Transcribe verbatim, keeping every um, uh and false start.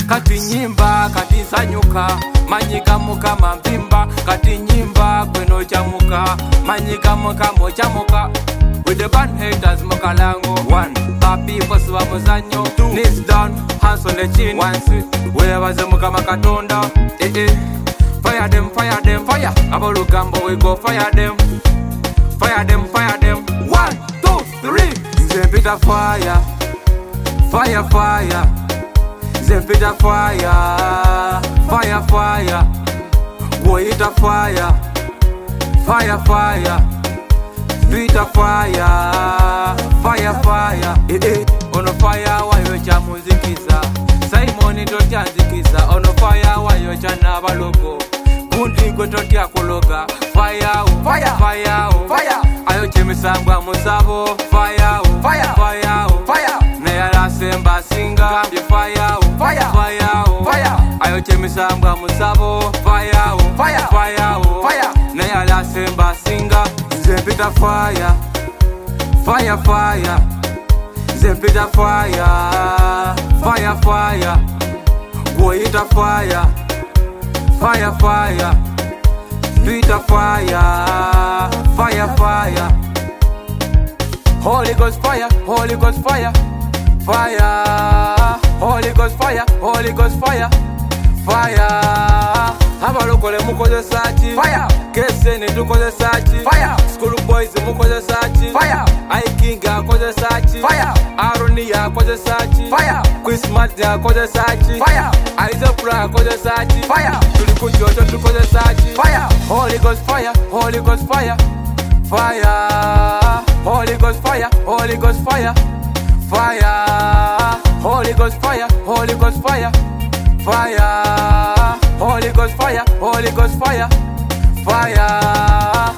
Kati nyimba kati sanyuka manyika muka mampimba kati nyimba kweno chamuka manyika muka mochamuka. With the band haters mukalango. One, papi poswa muzanyo. Two, knees down, hands on the chin. One, wherever the muka makatonda. Eh eh, fire them, fire them, fire. Abolu gambo we go fire them, fire them, fire them. One, two, three. Zempita fire, fire, fire. Zempita fire, fire, fire. Goita fire, fire, fire. Twitter fire, fire, fire. Eh eh, ono fire wayo cha muzikiza. Simon totia zikiza. Ono fire wayo cha nabaloko. Kundi kwe totia kuloga. Fire, fire, fire, fire. Ayo chemisangwa musabo. Fire, fire, fire, fire. Neyala semba singa. Kambi fire, fire, fire, fire. Ayo chemisangwa musabo. Fire, fire, fire, fire. Neyala semba singa. Zempita fire, fire, fire. Zempita fire, fire, fire. Goita fire, fire, fire. Twitter fire, fire, fire. Holy Ghost fire, Holy Ghost fire, fire. Holy Ghost fire, Holy Ghost fire, fire. Abalokole mukoze sachi fire. Kese ni tukoze sachi fire. School boys mukoze sachi fire. Aikinga akoze sachi fire. Aroni akoze sachi fire. Christmas akoze sachi fire. Isopra akoze sachi fire. Tulikujoto tukoze sachi fire. Holy Ghost fire, Holy Ghost fire, fire. Holy Ghost fire, Holy Ghost fire, fire. Holy Ghost fire, Holy Ghost fire, fire. Holy Ghost fire, Holy Ghost fire, fire.